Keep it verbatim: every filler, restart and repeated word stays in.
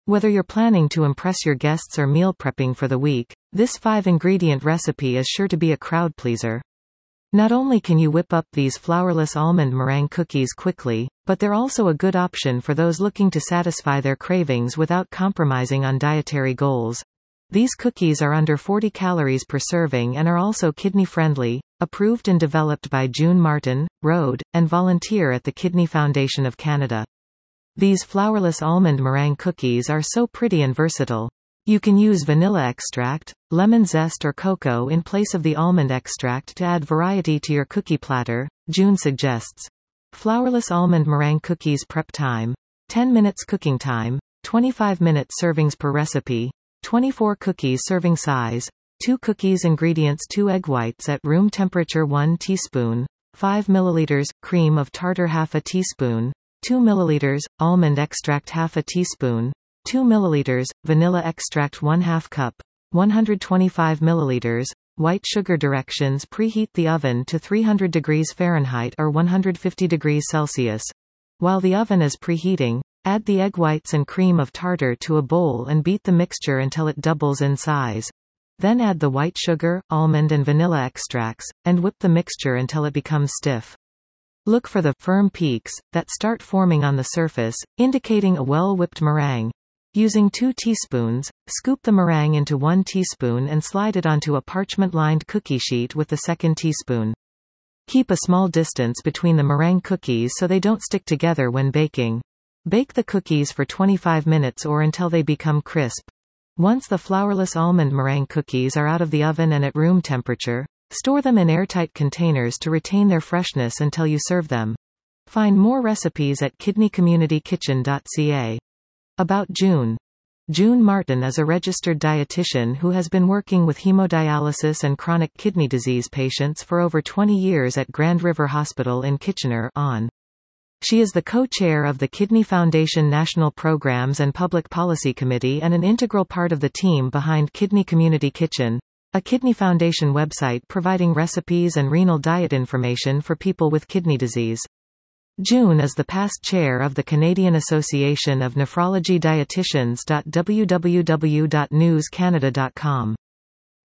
Whether you're planning to impress your guests or meal prepping for the week, this five-ingredient recipe is sure to be a crowd pleaser. Not only can you whip up these flourless almond meringue cookies quickly, but they're also a good option for those looking to satisfy their cravings without compromising on dietary goals. These cookies are under forty calories per serving and are also kidney-friendly, approved and developed by June Martin, Rhode, and volunteer at the Kidney Foundation of Canada. These flourless almond meringue cookies are so pretty and versatile. You can use vanilla extract, lemon zest or cocoa in place of the almond extract to add variety to your cookie platter, June suggests. Flourless almond meringue cookies prep time. ten minutes cooking time, twenty-five minute servings per recipe, twenty-four cookies serving size, two cookies ingredients two egg whites at room temperature one teaspoon, five milliliters, cream of tartar half a teaspoon, two milliliters, almond extract half a teaspoon, two milliliters, vanilla extract one half cup, one hundred twenty-five milliliters, white sugar. Directions: preheat the oven to three hundred degrees Fahrenheit or one hundred fifty degrees Celsius. While the oven is preheating, add the egg whites and cream of tartar to a bowl and beat the mixture until it doubles in size. Then add the white sugar, almond and vanilla extracts, and whip the mixture until it becomes stiff. Look for the firm peaks that start forming on the surface, indicating a well-whipped meringue. Using two teaspoons, scoop the meringue into one teaspoon and slide it onto a parchment-lined cookie sheet with the second teaspoon. Keep a small distance between the meringue cookies so they don't stick together when baking. Bake the cookies for twenty-five minutes or until they become crisp. Once the flourless almond meringue cookies are out of the oven and at room temperature, store them in airtight containers to retain their freshness until you serve them. Find more recipes at kidney community kitchen dot c a. About June. June Martin is a registered dietitian who has been working with hemodialysis and chronic kidney disease patients for over twenty years at Grand River Hospital in Kitchener, Ontario. She is the co-chair of the Kidney Foundation National Programs and Public Policy Committee and an integral part of the team behind Kidney Community Kitchen, a Kidney Foundation website providing recipes and renal diet information for people with kidney disease. June is the past chair of the Canadian Association of Nephrology Dietitians. w w w dot news canada dot com